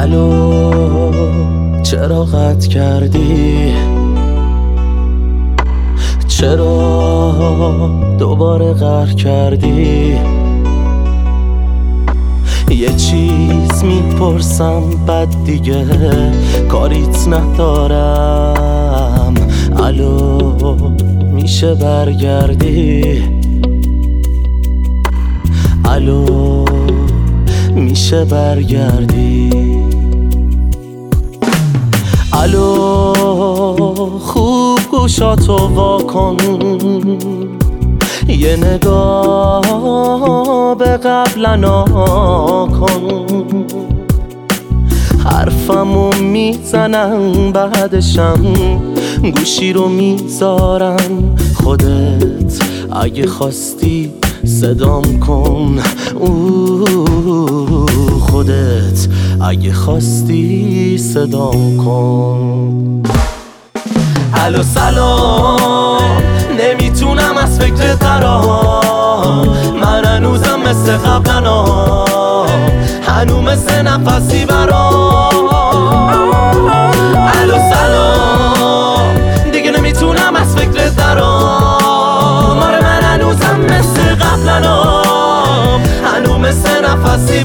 الو چرا قطع کردی؟ چرا دوباره قهر کردی؟ یه چیز میپرسم بعد دیگه کاریت ندارم. الو میشه برگردی؟ الو میشه برگردی؟ الو خوب گوشاتو واکن، یه نگاه به قبلنا کن. حرفمو میزنم بعدشم گوشی رو میذارم. خودت اگه خواستی صدام کن، خودت اگه خواستی صدام کن. الو سلام، نمیتونم از فکر درام. من هنوزم مثل قبلنا، هنوز مثل نفسی برام. الو سلام، دیگه نمیتونم از فکر درام. آره من هنوزم مثل قبلنا، هنوز مثل نفسی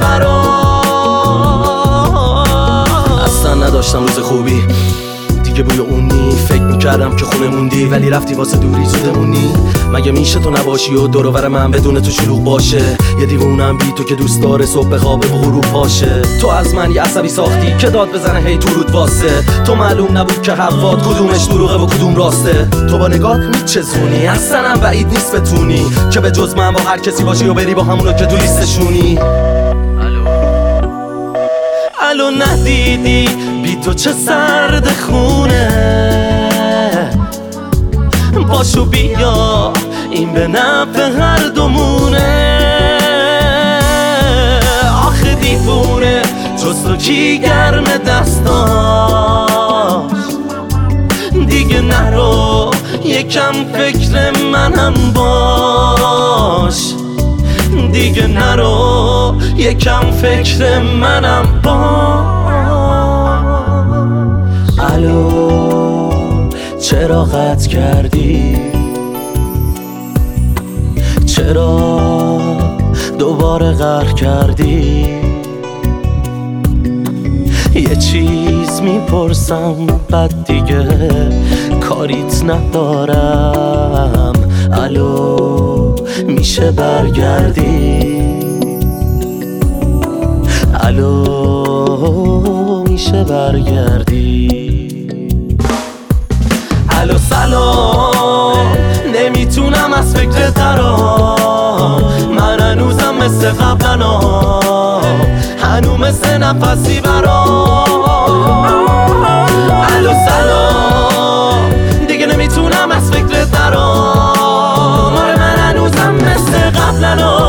برام. اصلا نداشتم روز خوبی دیگه، بوی اونی فکر میکردم که خونه موندی، ولی رفتی واسه دوری زودمونی. مگه میشه تو نباشی و دور و بر من بدون تو شلوغ باشه؟ یه دیوونم بی تو که دوست داره صبح خواب به غروب باشه. تو از من یه عصبی ساختی که داد بزنه هی تو رود واسه. تو معلوم نبود که حرفات کدومش دروغه و کدوم راسته. تو با نگات میچزونی، اصلا بعید نیست بتونی که به جز من با هر کسی باشی و بری با همونو که تو لیستشونی. الو ندیدی بی تو چه سرد خونه؟ باشو بیا این به نفع هر دومونه. آخه دیوونه جز تو کی گرم دستاش؟ دیگه نرو یکم فکر منم باش. دیگه نرو یکم فکر منم باش. الو چرا قطع کردی؟ چرا دوباره قهر کردی؟ یه چیز میپرسم بعد دیگه کاریت ندارم. الو میشه برگردی؟ الو میشه برگردی؟ الو سلام، نمیتونم از فکر درام. من هنوزم مثل قبلنا، هنوز مثل نفسی برام. الو سلام، دیگه نمیتونم از فکر درام. آره من هنوزم مثل قبلنا،